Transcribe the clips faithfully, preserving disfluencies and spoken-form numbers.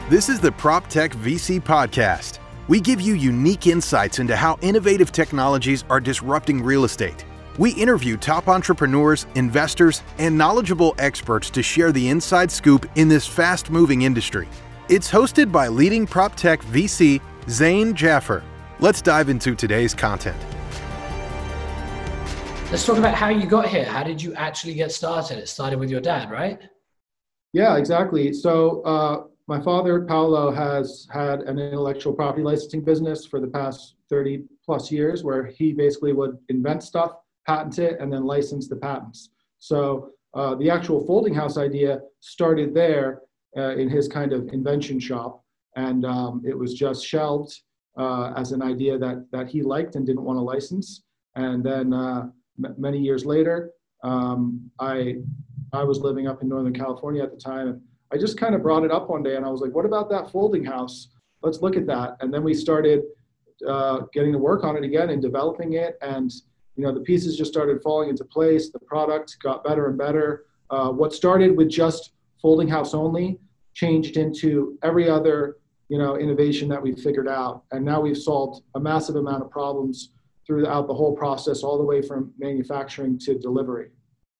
This is the PropTech V C Podcast. We give you unique insights into how innovative technologies are disrupting real estate. We interview top entrepreneurs, investors, and knowledgeable experts to share the inside scoop in this fast-moving industry. It's hosted by leading PropTech V C, Zain Jaffer. Let's dive into today's content. Let's talk about how you got here. How did you actually get started? It started with your dad, right? Yeah, exactly. So uh, my father, Paolo, has had an intellectual property licensing business for the past thirty plus years, where he basically would invent stuff, patent it, and then license the patents. So uh, the actual folding house idea started there uh, in his kind of invention shop. And um, it was just shelved uh, as an idea that, that he liked and didn't want to license. And then uh, m- many years later, um, I I was living up in Northern California at the time, and I just kind of brought it up one day, and I was like, what about that folding house? Let's look at that. And then we started uh, getting to work on it again and developing it, and you know, the pieces just started falling into place. The product got better and better. Uh, what started with just folding house only changed into every other you know, innovation that we figured out. And now we've solved a massive amount of problems throughout the whole process, all the way from manufacturing to delivery.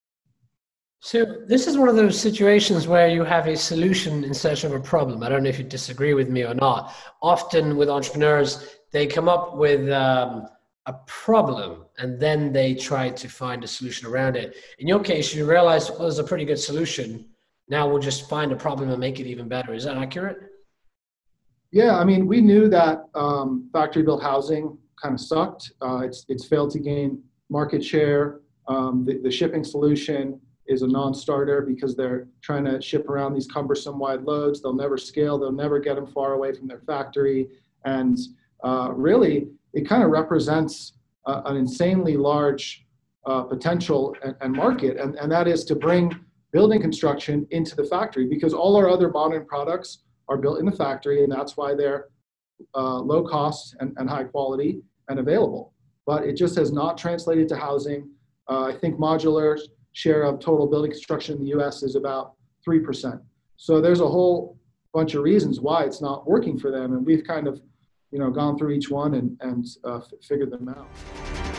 So this is one of those situations where you have a solution in search of a problem. I don't know if you disagree with me or not. Often with entrepreneurs, they come up with um, a problem and then they try to find a solution around it. In your case, you realize, well, there's a pretty good solution. Now we'll just find a problem and make it even better. Is that accurate? Yeah, I mean, we knew that um, factory-built housing kind of sucked. Uh, it's it's failed to gain market share. Um, the, the shipping solution is a non-starter because they're trying to ship around these cumbersome wide loads. They'll never scale. They'll never get them far away from their factory. And uh, really, it kind of represents uh, an insanely large uh, potential and, and market. And, and that is to bring building construction into the factory, because all our other modern products are built in the factory, and that's why they're uh, low cost and, and high quality and available. But it just has not translated to housing. Uh, I think modular share of total building construction in the U S is about three percent. So there's a whole bunch of reasons why it's not working for them. And we've kind of, you know, gone through each one and, and uh, f- figured them out.